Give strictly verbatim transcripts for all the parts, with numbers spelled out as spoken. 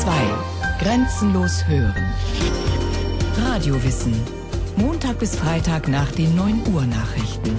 zwei. Grenzenlos hören. Radiowissen. Montag bis Freitag nach den neun Uhr Nachrichten.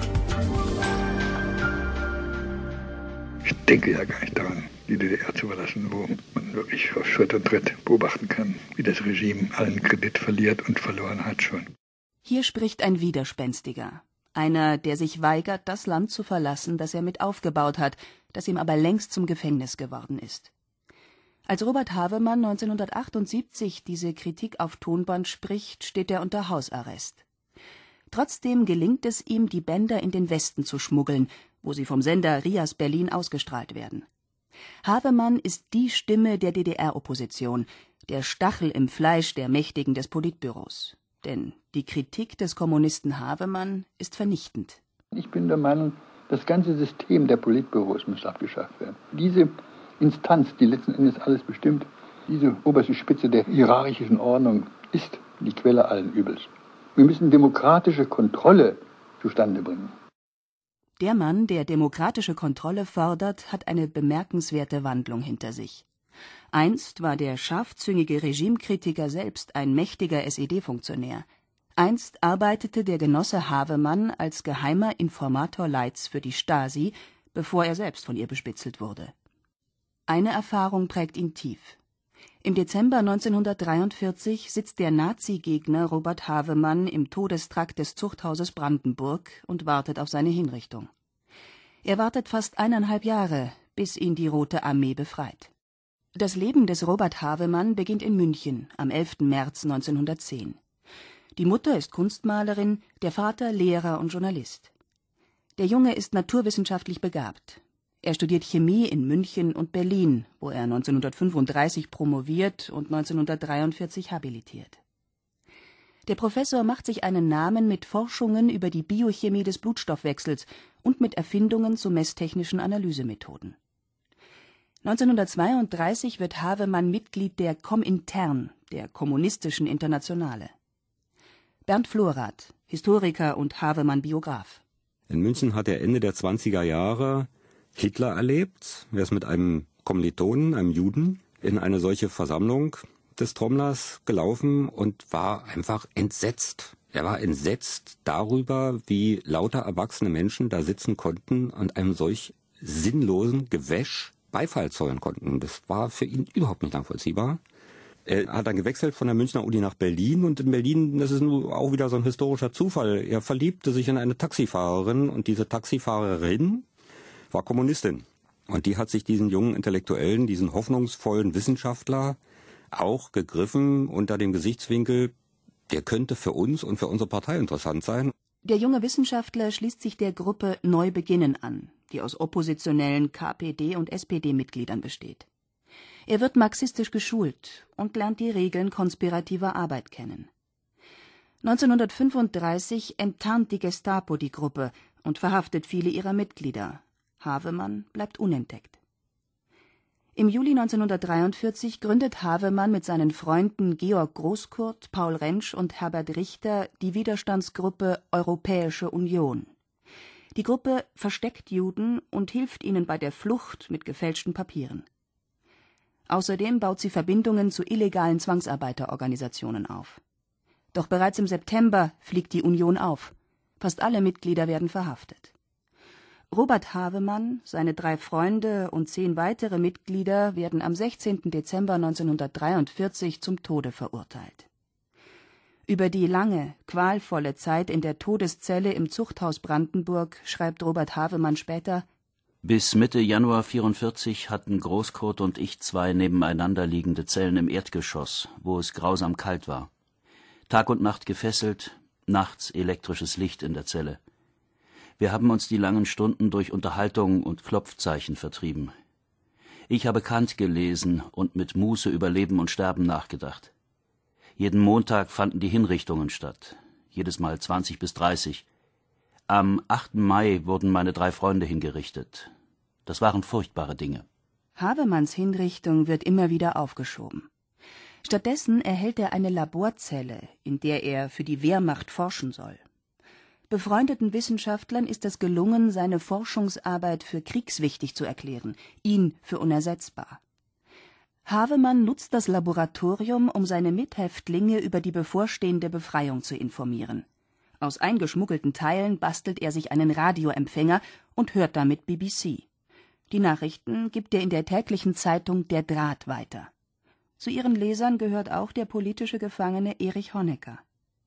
Ich denke ja gar nicht daran, die D D R zu verlassen, wo man wirklich auf Schritt und Tritt beobachten kann, wie das Regime allen Kredit verliert und verloren hat schon. Hier spricht ein Widerspenstiger. Einer, der sich weigert, das Land zu verlassen, das er mit aufgebaut hat, das ihm aber längst zum Gefängnis geworden ist. Als Robert Havemann neunzehnhundertachtundsiebzig diese Kritik auf Tonband spricht, steht er unter Hausarrest. Trotzdem gelingt es ihm, die Bänder in den Westen zu schmuggeln, wo sie vom Sender RIAS Berlin ausgestrahlt werden. Havemann ist die Stimme der D D R-Opposition, der Stachel im Fleisch der Mächtigen des Politbüros. Denn die Kritik des Kommunisten Havemann ist vernichtend. Ich bin der Meinung, das ganze System der Politbüros muss abgeschafft werden. Diese Instanz, die letzten Endes alles bestimmt, diese oberste Spitze der hierarchischen Ordnung, ist die Quelle allen Übels. Wir müssen demokratische Kontrolle zustande bringen. Der Mann, der demokratische Kontrolle fordert, hat eine bemerkenswerte Wandlung hinter sich. Einst war der scharfzüngige Regimekritiker selbst ein mächtiger S E D-Funktionär. Einst arbeitete der Genosse Havemann als geheimer Informator Leitz für die Stasi, bevor er selbst von ihr bespitzelt wurde. Eine Erfahrung prägt ihn tief. Im Dezember neunzehnhundertdreiundvierzig sitzt der Nazi-Gegner Robert Havemann im Todestrakt des Zuchthauses Brandenburg und wartet auf seine Hinrichtung. Er wartet fast eineinhalb Jahre, bis ihn die Rote Armee befreit. Das Leben des Robert Havemann beginnt in München am elften März neunzehnhundertzehn. Die Mutter ist Kunstmalerin, der Vater Lehrer und Journalist. Der Junge ist naturwissenschaftlich begabt. Er studiert Chemie in München und Berlin, wo er neunzehnhundertfünfunddreißig promoviert und neunzehnhundertdreiundvierzig habilitiert. Der Professor macht sich einen Namen mit Forschungen über die Biochemie des Blutstoffwechsels und mit Erfindungen zu messtechnischen Analysemethoden. neunzehnhundertzweiunddreißig wird Havemann Mitglied der Komintern, der Kommunistischen Internationale. Bernd Florath, Historiker und Havemann-Biograf. In München hat er Ende der zwanziger Jahre Hitler erlebt. Er ist mit einem Kommilitonen, einem Juden, in eine solche Versammlung des Trommlers gelaufen und war einfach entsetzt. Er war entsetzt darüber, wie lauter erwachsene Menschen da sitzen konnten und einem solch sinnlosen Gewäsch Beifall zollen konnten. Das war für ihn überhaupt nicht nachvollziehbar. Er hat dann gewechselt von der Münchner Uni nach Berlin und in Berlin, das ist nun auch wieder so ein historischer Zufall, er verliebte sich in eine Taxifahrerin und diese Taxifahrerin war Kommunistin. Und die hat sich diesen jungen Intellektuellen, diesen hoffnungsvollen Wissenschaftler auch gegriffen unter dem Gesichtswinkel, der könnte für uns und für unsere Partei interessant sein. Der junge Wissenschaftler schließt sich der Gruppe Neu Beginnen an, die aus oppositionellen K P D- und S P D-Mitgliedern besteht. Er wird marxistisch geschult und lernt die Regeln konspirativer Arbeit kennen. neunzehnhundertfünfunddreißig enttarnt die Gestapo die Gruppe und verhaftet viele ihrer Mitglieder. Havemann bleibt unentdeckt. Im Juli neunzehnhundertdreiundvierzig gründet Havemann mit seinen Freunden Georg Großkurt, Paul Rentsch und Herbert Richter die Widerstandsgruppe Europäische Union. Die Gruppe versteckt Juden und hilft ihnen bei der Flucht mit gefälschten Papieren. Außerdem baut sie Verbindungen zu illegalen Zwangsarbeiterorganisationen auf. Doch bereits im September fliegt die Union auf. Fast alle Mitglieder werden verhaftet. Robert Havemann, seine drei Freunde und zehn weitere Mitglieder werden am sechzehnten Dezember neunzehnhundertdreiundvierzig zum Tode verurteilt. Über die lange, qualvolle Zeit in der Todeszelle im Zuchthaus Brandenburg schreibt Robert Havemann später: Bis Mitte Januar vierundvierzig hatten Großkurt und ich zwei nebeneinander liegende Zellen im Erdgeschoss, wo es grausam kalt war. Tag und Nacht gefesselt, nachts elektrisches Licht in der Zelle. Wir haben uns die langen Stunden durch Unterhaltung und Klopfzeichen vertrieben. Ich habe Kant gelesen und mit Muße über Leben und Sterben nachgedacht. Jeden Montag fanden die Hinrichtungen statt, jedes Mal zwanzig bis dreißig. Am achten Mai wurden meine drei Freunde hingerichtet. Das waren furchtbare Dinge. Havemanns Hinrichtung wird immer wieder aufgeschoben. Stattdessen erhält er eine Laborzelle, in der er für die Wehrmacht forschen soll. Befreundeten Wissenschaftlern ist es gelungen, seine Forschungsarbeit für kriegswichtig zu erklären, ihn für unersetzbar. Havemann nutzt das Laboratorium, um seine Mithäftlinge über die bevorstehende Befreiung zu informieren. Aus eingeschmuggelten Teilen bastelt er sich einen Radioempfänger und hört damit B B C. Die Nachrichten gibt er in der täglichen Zeitung Der Draht weiter. Zu ihren Lesern gehört auch der politische Gefangene Erich Honecker.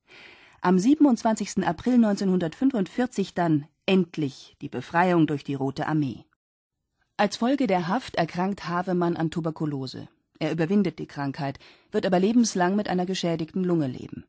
Am siebenundzwanzigsten April neunzehnhundertfünfundvierzig dann endlich die Befreiung durch die Rote Armee. Als Folge der Haft erkrankt Havemann an Tuberkulose. Er überwindet die Krankheit, wird aber lebenslang mit einer geschädigten Lunge leben.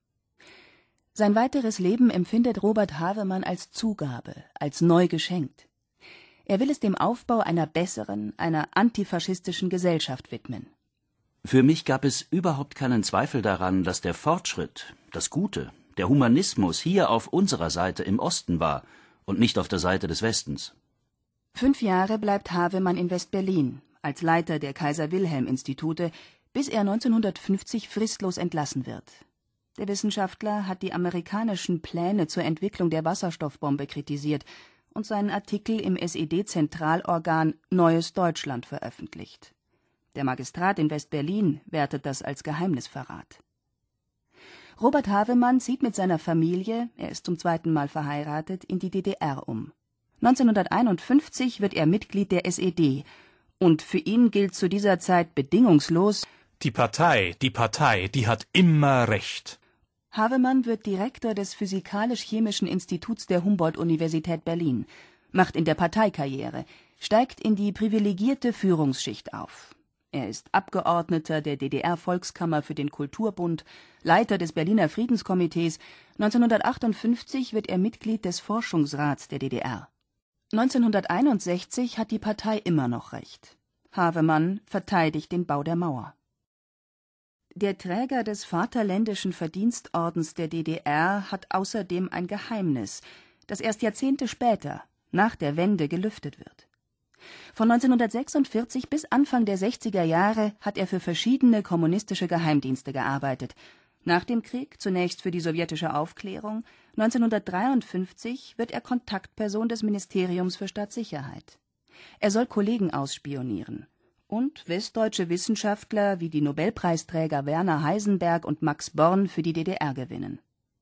Sein weiteres Leben empfindet Robert Havemann als Zugabe, als neu geschenkt. Er will es dem Aufbau einer besseren, einer antifaschistischen Gesellschaft widmen. Für mich gab es überhaupt keinen Zweifel daran, dass der Fortschritt, das Gute, der Humanismus hier auf unserer Seite im Osten war und nicht auf der Seite des Westens. Fünf Jahre bleibt Havemann in West-Berlin als Leiter der Kaiser-Wilhelm-Institute, bis er neunzehnhundertfünfzig fristlos entlassen wird. Der Wissenschaftler hat die amerikanischen Pläne zur Entwicklung der Wasserstoffbombe kritisiert und seinen Artikel im S E D-Zentralorgan Neues Deutschland veröffentlicht. Der Magistrat in West-Berlin wertet das als Geheimnisverrat. Robert Havemann zieht mit seiner Familie, er ist zum zweiten Mal verheiratet, in die D D R um. neunzehnhunderteinundfünfzig wird er Mitglied der S E D und für ihn gilt zu dieser Zeit bedingungslos: Die Partei, die Partei, die hat immer Recht. Havemann wird Direktor des Physikalisch-Chemischen Instituts der Humboldt-Universität Berlin, macht in der Partei Karriere, steigt in die privilegierte Führungsschicht auf. Er ist Abgeordneter der D D R-Volkskammer für den Kulturbund, Leiter des Berliner Friedenskomitees. neunzehnhundertachtundfünfzig wird er Mitglied des Forschungsrats der D D R. neunzehnhunderteinundsechzig hat die Partei immer noch Recht. Havemann verteidigt den Bau der Mauer. Der Träger des Vaterländischen Verdienstordens der D D R hat außerdem ein Geheimnis, das erst Jahrzehnte später, nach der Wende, gelüftet wird. Von neunzehnhundertsechsundvierzig bis Anfang der sechziger Jahre hat er für verschiedene kommunistische Geheimdienste gearbeitet. Nach dem Krieg zunächst für die sowjetische Aufklärung, neunzehnhundertdreiundfünfzig wird er Kontaktperson des Ministeriums für Staatssicherheit. Er soll Kollegen ausspionieren und westdeutsche Wissenschaftler wie die Nobelpreisträger Werner Heisenberg und Max Born für die D D R gewinnen.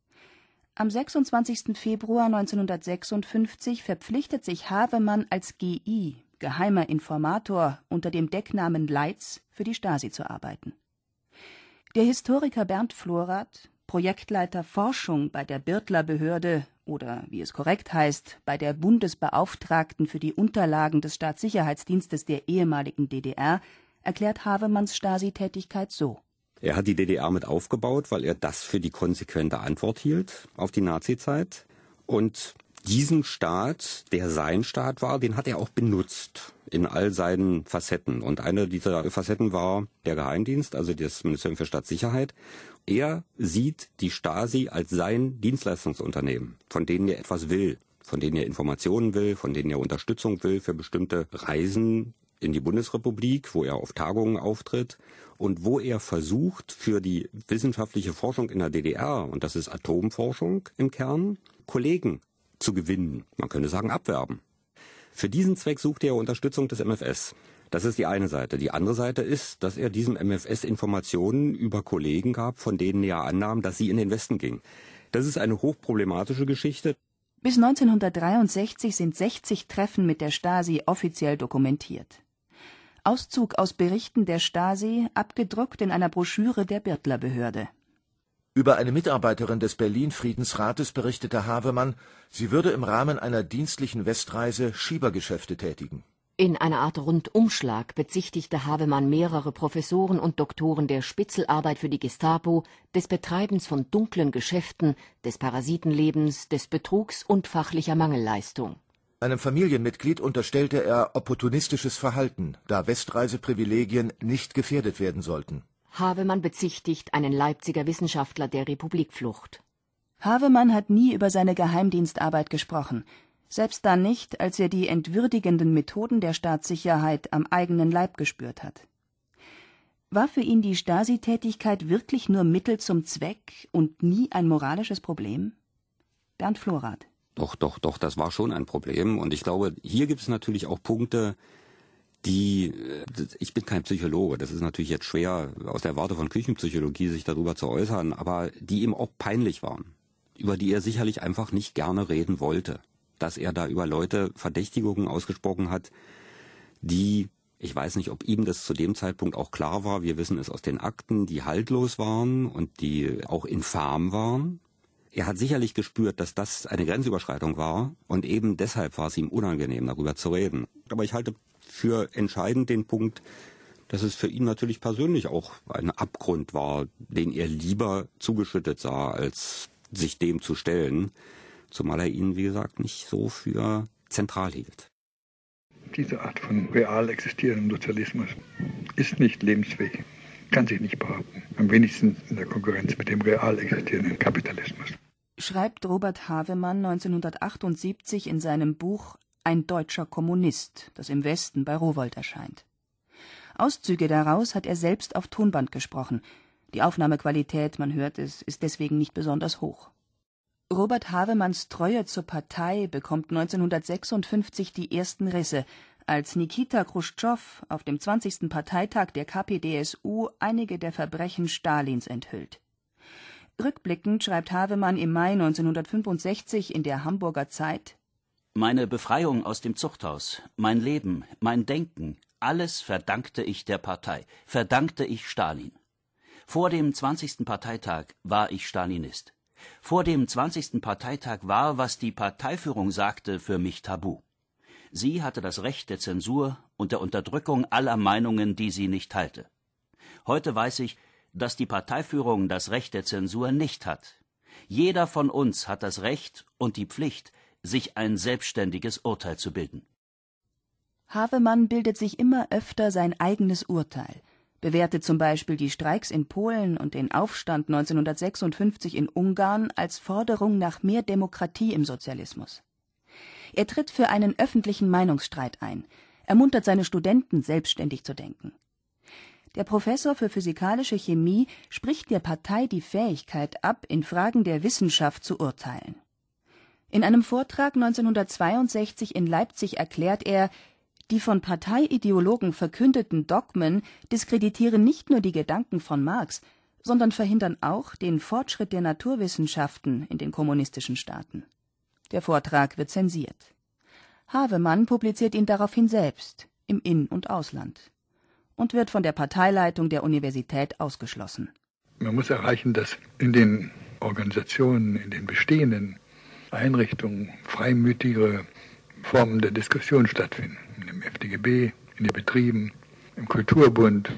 Am sechsundzwanzigsten Februar neunzehnhundertsechsundfünfzig verpflichtet sich Havemann als G I, geheimer Informator, unter dem Decknamen Leitz für die Stasi zu arbeiten. Der Historiker Bernd Florath, Projektleiter Forschung bei der Birtler-Behörde oder, wie es korrekt heißt, bei der Bundesbeauftragten für die Unterlagen des Staatssicherheitsdienstes der ehemaligen D D R, erklärt Havemanns Stasi-Tätigkeit so: Er hat die D D R mit aufgebaut, weil er das für die konsequente Antwort hielt auf die Nazizeit. Und diesen Staat, der sein Staat war, den hat er auch benutzt in all seinen Facetten. Und eine dieser Facetten war der Geheimdienst, also das Ministerium für Staatssicherheit. Er sieht die Stasi als sein Dienstleistungsunternehmen, von denen er etwas will, von denen er Informationen will, von denen er Unterstützung will für bestimmte Reisen in die Bundesrepublik, wo er auf Tagungen auftritt und wo er versucht, für die wissenschaftliche Forschung in der D D R, und das ist Atomforschung im Kern, Kollegen zu gewinnen. Man könnte sagen, abwerben. Für diesen Zweck sucht er Unterstützung des M F S. Das ist die eine Seite. Die andere Seite ist, dass er diesem M F S Informationen über Kollegen gab, von denen er annahm, dass sie in den Westen gingen. Das ist eine hochproblematische Geschichte. Bis neunzehnhundertdreiundsechzig sind sechzig Treffen mit der Stasi offiziell dokumentiert. Auszug aus Berichten der Stasi, abgedruckt in einer Broschüre der Birtler-Behörde. Über eine Mitarbeiterin des Berlin-Friedensrates berichtete Havemann, sie würde im Rahmen einer dienstlichen Westreise Schiebergeschäfte tätigen. In einer Art Rundumschlag bezichtigte Havemann mehrere Professoren und Doktoren der Spitzelarbeit für die Gestapo, des Betreibens von dunklen Geschäften, des Parasitenlebens, des Betrugs und fachlicher Mangelleistung. Einem Familienmitglied unterstellte er opportunistisches Verhalten, da Westreiseprivilegien nicht gefährdet werden sollten. Havemann bezichtigt einen Leipziger Wissenschaftler der Republikflucht. Havemann hat nie über seine Geheimdienstarbeit gesprochen, selbst dann nicht, als er die entwürdigenden Methoden der Staatssicherheit am eigenen Leib gespürt hat. War für ihn die Stasi-Tätigkeit wirklich nur Mittel zum Zweck und nie ein moralisches Problem? Bernd Florath. Doch, doch, doch, das war schon ein Problem. Und ich glaube, hier gibt es natürlich auch Punkte, die, ich bin kein Psychologe, das ist natürlich jetzt schwer aus der Warte von Küchenpsychologie sich darüber zu äußern, aber die ihm auch peinlich waren, über die er sicherlich einfach nicht gerne reden wollte, dass er da über Leute Verdächtigungen ausgesprochen hat, die, ich weiß nicht, ob ihm das zu dem Zeitpunkt auch klar war, wir wissen es aus den Akten, die haltlos waren und die auch infam waren. Er hat sicherlich gespürt, dass das eine Grenzüberschreitung war und eben deshalb war es ihm unangenehm, darüber zu reden. Aber ich halte für entscheidend den Punkt, dass es für ihn natürlich persönlich auch ein Abgrund war, den er lieber zugeschüttet sah, als sich dem zu stellen, zumal er ihn, wie gesagt, nicht so für zentral hielt. Diese Art von real existierendem Sozialismus ist nicht lebensfähig, kann sich nicht behaupten, am wenigsten in der Konkurrenz mit dem real existierenden Kapitalismus. Schreibt Robert Havemann neunzehnhundertachtundsiebzig in seinem Buch »Ein deutscher Kommunist«, das im Westen bei Rowohlt erscheint. Auszüge daraus hat er selbst auf Tonband gesprochen. Die Aufnahmequalität, man hört es, ist deswegen nicht besonders hoch. Robert Havemanns Treue zur Partei bekommt neunzehnhundertsechsundfünfzig die ersten Risse, als Nikita Chruschtschow auf dem zwanzigsten Parteitag der K P D S U einige der Verbrechen Stalins enthüllt. Rückblickend schreibt Havemann im Mai neunzehnhundertfünfundsechzig in der Hamburger Zeit: Meine Befreiung aus dem Zuchthaus, mein Leben, mein Denken, alles verdankte ich der Partei, verdankte ich Stalin. Vor dem zwanzigsten Parteitag war ich Stalinist. Vor dem zwanzigsten Parteitag war, was die Parteiführung sagte, für mich tabu. Sie hatte das Recht der Zensur und der Unterdrückung aller Meinungen, die sie nicht teilte. Heute weiß ich, dass die Parteiführung das Recht der Zensur nicht hat. Jeder von uns hat das Recht und die Pflicht, sich ein selbstständiges Urteil zu bilden. Havemann bildet sich immer öfter sein eigenes Urteil, bewertet zum Beispiel die Streiks in Polen und den Aufstand neunzehnhundertsechsundfünfzig in Ungarn als Forderung nach mehr Demokratie im Sozialismus. Er tritt für einen öffentlichen Meinungsstreit ein, ermuntert seine Studenten, selbstständig zu denken. Der Professor für physikalische Chemie spricht der Partei die Fähigkeit ab, in Fragen der Wissenschaft zu urteilen. In einem Vortrag neunzehnhundertzweiundsechzig in Leipzig erklärt er, die von Parteiideologen verkündeten Dogmen diskreditieren nicht nur die Gedanken von Marx, sondern verhindern auch den Fortschritt der Naturwissenschaften in den kommunistischen Staaten. Der Vortrag wird zensiert. Havemann publiziert ihn daraufhin selbst, im In- und Ausland, und wird von der Parteileitung der Universität ausgeschlossen. Man muss erreichen, dass in den Organisationen, in den bestehenden Einrichtungen freimütigere Formen der Diskussion stattfinden. Im F D G B, in den Betrieben, im Kulturbund,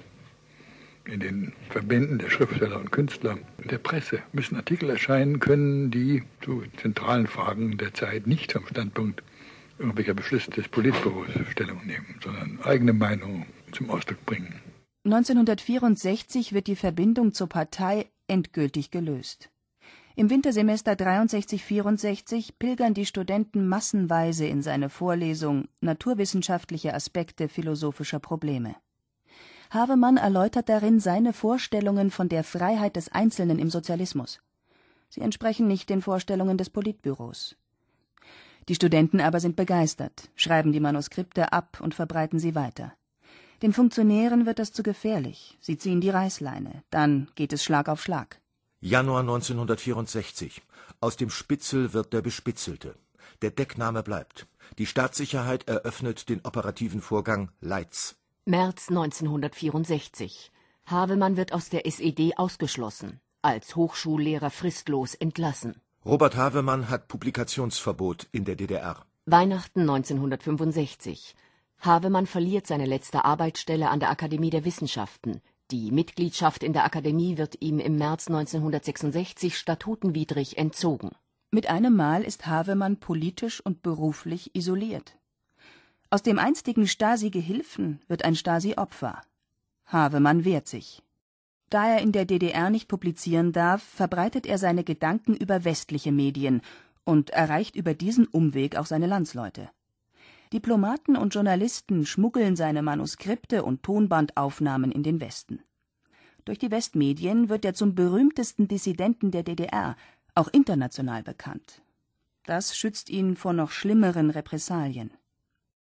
in den Verbänden der Schriftsteller und Künstler, in der Presse müssen Artikel erscheinen können, die zu zentralen Fragen der Zeit nicht vom Standpunkt irgendwelcher Beschlüsse des Politbüros Stellung nehmen, sondern eigene Meinungen zum Ausdruck bringen. neunzehnhundertvierundsechzig wird die Verbindung zur Partei endgültig gelöst. Im Wintersemester dreiundsechzig vierundsechzig pilgern die Studenten massenweise in seine Vorlesung Naturwissenschaftliche Aspekte philosophischer Probleme. Havemann erläutert darin seine Vorstellungen von der Freiheit des Einzelnen im Sozialismus. Sie entsprechen nicht den Vorstellungen des Politbüros. Die Studenten aber sind begeistert, schreiben die Manuskripte ab und verbreiten sie weiter. Den Funktionären wird das zu gefährlich. Sie ziehen die Reißleine. Dann geht es Schlag auf Schlag. Januar neunzehnhundertvierundsechzig. Aus dem Spitzel wird der Bespitzelte. Der Deckname bleibt. Die Staatssicherheit eröffnet den operativen Vorgang Leitz. März neunzehnhundertvierundsechzig. Havemann wird aus der S E D ausgeschlossen, als Hochschullehrer fristlos entlassen. Robert Havemann hat Publikationsverbot in der D D R. Weihnachten neunzehnhundertfünfundsechzig. Havemann verliert seine letzte Arbeitsstelle an der Akademie der Wissenschaften. Die Mitgliedschaft in der Akademie wird ihm im März neunzehnhundertsechsundsechzig statutenwidrig entzogen. Mit einem Mal ist Havemann politisch und beruflich isoliert. Aus dem einstigen Stasi-Gehilfen wird ein Stasi-Opfer. Havemann wehrt sich. Da er in der D D R nicht publizieren darf, verbreitet er seine Gedanken über westliche Medien und erreicht über diesen Umweg auch seine Landsleute. Diplomaten und Journalisten schmuggeln seine Manuskripte und Tonbandaufnahmen in den Westen. Durch die Westmedien wird er zum berühmtesten Dissidenten der D D R, auch international bekannt. Das schützt ihn vor noch schlimmeren Repressalien.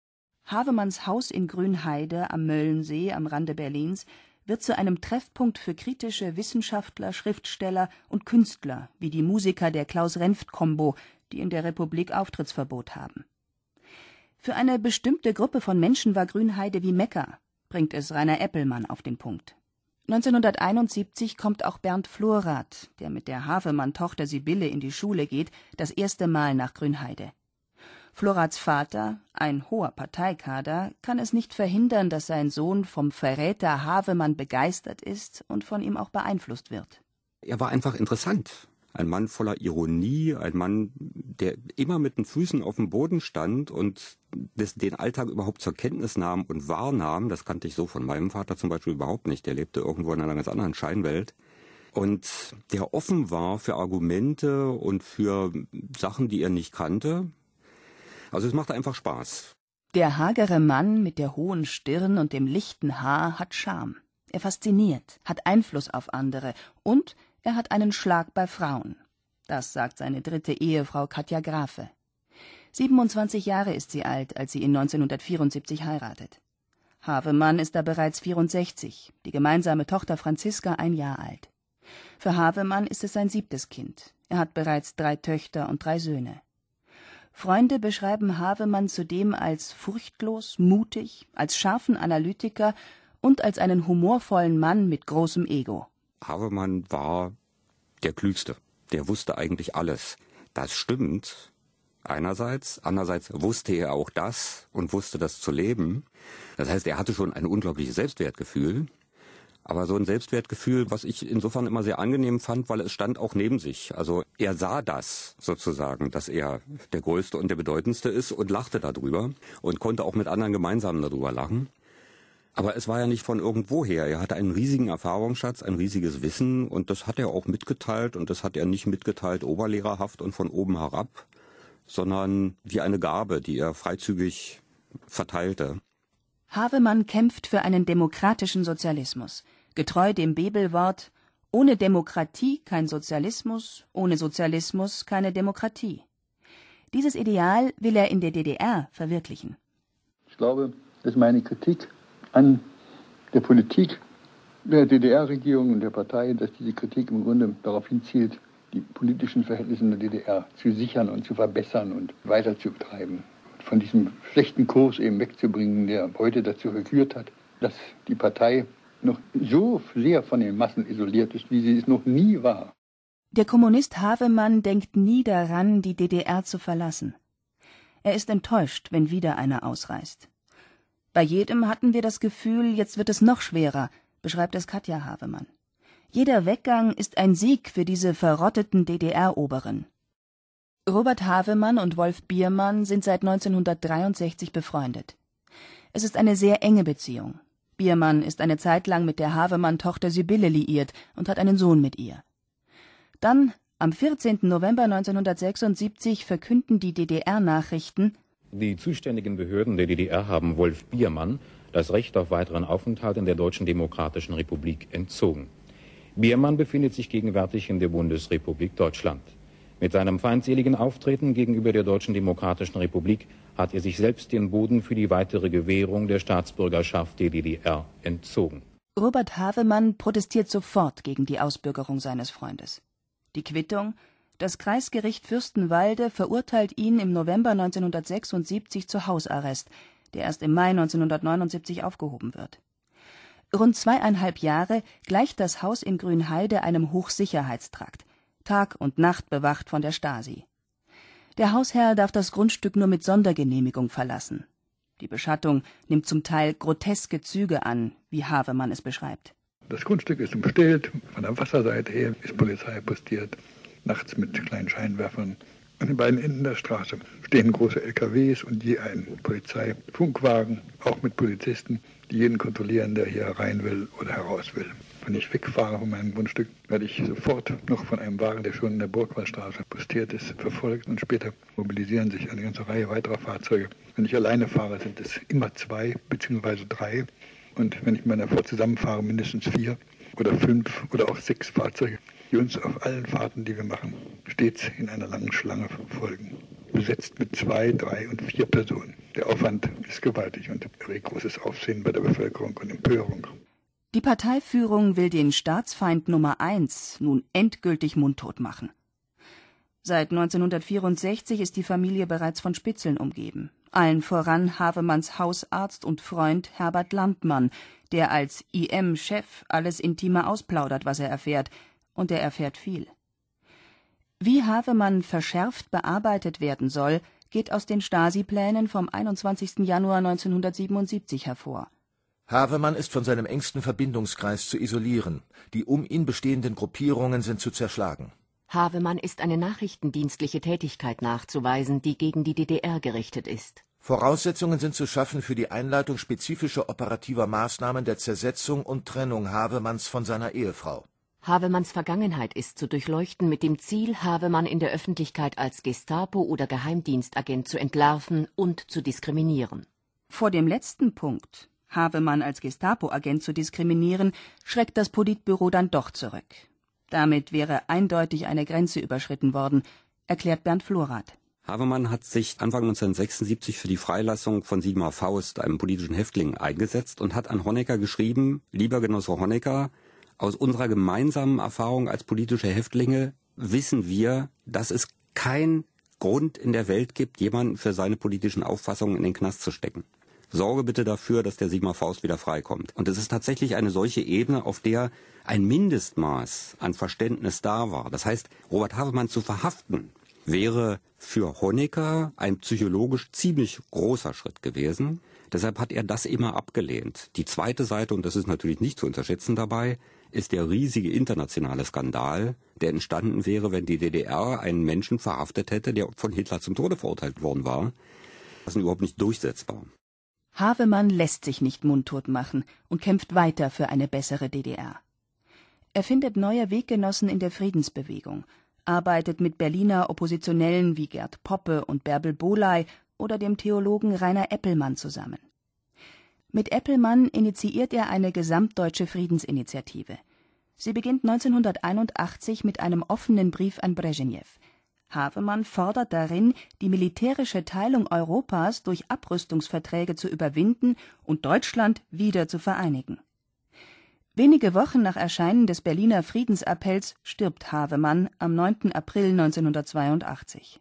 Havemanns Haus in Grünheide am Möllensee am Rande Berlins wird zu einem Treffpunkt für kritische Wissenschaftler, Schriftsteller und Künstler wie die Musiker der Klaus-Renft-Kombo, die in der Republik Auftrittsverbot haben. Für eine bestimmte Gruppe von Menschen war Grünheide wie Mekka, bringt es Rainer Eppelmann auf den Punkt. neunzehnhunderteinundsiebzig kommt auch Bernd Florath, der mit der Havemann-Tochter Sibylle in die Schule geht, das erste Mal nach Grünheide. Floraths Vater, ein hoher Parteikader, kann es nicht verhindern, dass sein Sohn vom Verräter Havemann begeistert ist und von ihm auch beeinflusst wird. Er war einfach interessant. Ein Mann voller Ironie, ein Mann, der immer mit den Füßen auf dem Boden stand und des, den Alltag überhaupt zur Kenntnis nahm und wahrnahm. Das kannte ich so von meinem Vater zum Beispiel überhaupt nicht. Der lebte irgendwo in einer ganz anderen Scheinwelt. Und der offen war für Argumente und für Sachen, die er nicht kannte. Also es machte einfach Spaß. Der hagere Mann mit der hohen Stirn und dem lichten Haar hat Charme. Er fasziniert, hat Einfluss auf andere und er hat einen Schlag bei Frauen. Das sagt seine dritte Ehefrau Katja Grafe. siebenundzwanzig Jahre ist sie alt, als sie ihn neunzehnhundertvierundsiebzig heiratet. Havemann ist da bereits vierundsechzig, die gemeinsame Tochter Franziska ein Jahr alt. Für Havemann ist es sein siebtes Kind. Er hat bereits drei Töchter und drei Söhne. Freunde beschreiben Havemann zudem als furchtlos, mutig, als scharfen Analytiker und als einen humorvollen Mann mit großem Ego. Havemann war der Klügste. Der wusste eigentlich alles. Das stimmt einerseits. Andererseits wusste er auch das und wusste das zu leben. Das heißt, er hatte schon ein unglaubliches Selbstwertgefühl. Aber so ein Selbstwertgefühl, was ich insofern immer sehr angenehm fand, weil es stand auch neben sich. Also er sah das sozusagen, dass er der Größte und der Bedeutendste ist und lachte darüber und konnte auch mit anderen gemeinsam darüber lachen. Aber es war ja nicht von irgendwoher. Er hatte einen riesigen Erfahrungsschatz, ein riesiges Wissen und das hat er auch mitgeteilt und das hat er nicht mitgeteilt oberlehrerhaft und von oben herab, sondern wie eine Gabe, die er freizügig verteilte. Havemann kämpft für einen demokratischen Sozialismus, getreu dem Bebelwort: Ohne Demokratie kein Sozialismus, ohne Sozialismus keine Demokratie. Dieses Ideal will er in der D D R verwirklichen. Ich glaube, dass meine Kritik an der Politik der D D R-Regierung und der Partei, dass diese Kritik im Grunde darauf hinzielt, die politischen Verhältnisse in der D D R zu sichern und zu verbessern und weiter zu betreiben. Von diesem schlechten Kurs eben wegzubringen, der heute dazu geführt hat, dass die Partei noch so sehr von den Massen isoliert ist, wie sie es noch nie war. Der Kommunist Havemann denkt nie daran, die D D R zu verlassen. Er ist enttäuscht, wenn wieder einer ausreist. Bei jedem hatten wir das Gefühl, jetzt wird es noch schwerer, beschreibt es Katja Havemann. Jeder Weggang ist ein Sieg für diese verrotteten D D R-Oberen. Robert Havemann und Wolf Biermann sind seit neunzehnhundertdreiundsechzig befreundet. Es ist eine sehr enge Beziehung. Biermann ist eine Zeit lang mit der Havemann-Tochter Sibylle liiert und hat einen Sohn mit ihr. Dann, am vierzehnten November neunzehnhundertsechsundsiebzig, verkünden die D D R-Nachrichten: Die zuständigen Behörden der D D R haben Wolf Biermann das Recht auf weiteren Aufenthalt in der Deutschen Demokratischen Republik entzogen. Biermann befindet sich gegenwärtig in der Bundesrepublik Deutschland. Mit seinem feindseligen Auftreten gegenüber der Deutschen Demokratischen Republik hat er sich selbst den Boden für die weitere Gewährung der Staatsbürgerschaft der D D R entzogen. Robert Havemann protestiert sofort gegen die Ausbürgerung seines Freundes. Die Quittung: Das Kreisgericht Fürstenwalde verurteilt ihn im November neunzehnhundertsechsundsiebzig zu Hausarrest, der erst im Mai neunzehnhundertneunundsiebzig aufgehoben wird. Rund zweieinhalb Jahre gleicht das Haus in Grünheide einem Hochsicherheitstrakt, Tag und Nacht bewacht von der Stasi. Der Hausherr darf das Grundstück nur mit Sondergenehmigung verlassen. Die Beschattung nimmt zum Teil groteske Züge an, wie Havemann es beschreibt. Das Grundstück ist umstellt, von der Wasserseite her ist Polizei postiert, nachts mit kleinen Scheinwerfern. An den beiden Enden der Straße stehen große L K Ws und je ein Polizeifunkwagen, auch mit Polizisten, die jeden kontrollieren, der hier rein will oder heraus will. Wenn ich wegfahre von meinem Grundstück, werde ich sofort noch von einem Wagen, der schon in der Burgwallstraße postiert ist, verfolgt und später mobilisieren sich eine ganze Reihe weiterer Fahrzeuge. Wenn ich alleine fahre, sind es immer zwei bzw. drei und wenn ich mit meiner Frau zusammenfahre, mindestens vier oder fünf oder auch sechs Fahrzeuge, die uns auf allen Fahrten, die wir machen, stets in einer langen Schlange verfolgen. Besetzt mit zwei, drei und vier Personen. Der Aufwand ist gewaltig und erregt großes Aufsehen bei der Bevölkerung und Empörung. Die Parteiführung will den Staatsfeind Nummer eins nun endgültig mundtot machen. Seit neunzehnhundertvierundsechzig ist die Familie bereits von Spitzeln umgeben. Allen voran Havemanns Hausarzt und Freund Herbert Landmann, der als I M-Chef alles Intime ausplaudert, was er erfährt. Und er erfährt viel. Wie Havemann verschärft bearbeitet werden soll, geht aus den Stasi-Plänen vom einundzwanzigsten Januar neunzehnhundertsiebenundsiebzig hervor. Havemann ist von seinem engsten Verbindungskreis zu isolieren. Die um ihn bestehenden Gruppierungen sind zu zerschlagen. Havemann ist eine nachrichtendienstliche Tätigkeit nachzuweisen, die gegen die D D R gerichtet ist. Voraussetzungen sind zu schaffen für die Einleitung spezifischer operativer Maßnahmen der Zersetzung und Trennung Havemanns von seiner Ehefrau. Havemanns Vergangenheit ist zu durchleuchten mit dem Ziel, Havemann in der Öffentlichkeit als Gestapo- oder Geheimdienstagent zu entlarven und zu diskriminieren. Vor dem letzten Punkt, Havemann als Gestapo-Agent zu diskriminieren, schreckt das Politbüro dann doch zurück. Damit wäre eindeutig eine Grenze überschritten worden, erklärt Bernd Florath. Havemann hat sich Anfang neunzehnhundertsechsundsiebzig für die Freilassung von Sigmar Faust, einem politischen Häftling, eingesetzt und hat an Honecker geschrieben: Lieber Genosse Honecker, aus unserer gemeinsamen Erfahrung als politische Häftlinge wissen wir, dass es keinen Grund in der Welt gibt, jemanden für seine politischen Auffassungen in den Knast zu stecken. Sorge bitte dafür, dass der Sigmar Faust wieder freikommt. Und es ist tatsächlich eine solche Ebene, auf der ein Mindestmaß an Verständnis da war. Das heißt, Robert Havemann zu verhaften, wäre für Honecker ein psychologisch ziemlich großer Schritt gewesen. Deshalb hat er das immer abgelehnt. Die zweite Seite, und das ist natürlich nicht zu unterschätzen dabei, ist der riesige internationale Skandal, der entstanden wäre, wenn die D D R einen Menschen verhaftet hätte, der von Hitler zum Tode verurteilt worden war. Das ist überhaupt nicht durchsetzbar. Havemann lässt sich nicht mundtot machen und kämpft weiter für eine bessere D D R. Er findet neue Weggenossen in der Friedensbewegung, arbeitet mit Berliner Oppositionellen wie Gerd Poppe und Bärbel Bohley oder dem Theologen Rainer Eppelmann zusammen. Mit Eppelmann initiiert er eine gesamtdeutsche Friedensinitiative. Sie beginnt neunzehnhunderteinundachtzig mit einem offenen Brief an Brezhnev. Havemann fordert darin, die militärische Teilung Europas durch Abrüstungsverträge zu überwinden und Deutschland wieder zu vereinigen. Wenige Wochen nach Erscheinen des Berliner Friedensappells stirbt Havemann am neunten April neunzehnhundertzweiundachtzig.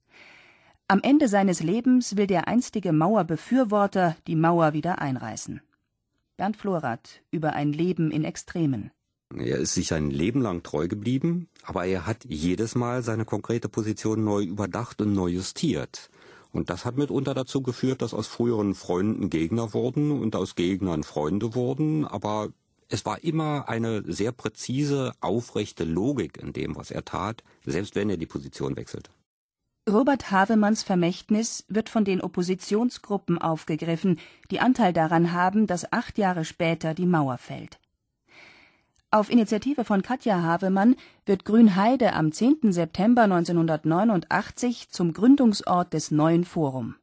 Am Ende seines Lebens will der einstige Mauerbefürworter die Mauer wieder einreißen. Bernd Florath über ein Leben in Extremen. Er ist sich sein Leben lang treu geblieben, aber er hat jedes Mal seine konkrete Position neu überdacht und neu justiert. Und das hat mitunter dazu geführt, dass aus früheren Freunden Gegner wurden und aus Gegnern Freunde wurden, aber es war immer eine sehr präzise, aufrechte Logik in dem, was er tat, selbst wenn er die Position wechselte. Robert Havemanns Vermächtnis wird von den Oppositionsgruppen aufgegriffen, die Anteil daran haben, dass acht Jahre später die Mauer fällt. Auf Initiative von Katja Havemann wird Grünheide am zehnten September neunzehnhundertneunundachtzig zum Gründungsort des neuen Forum.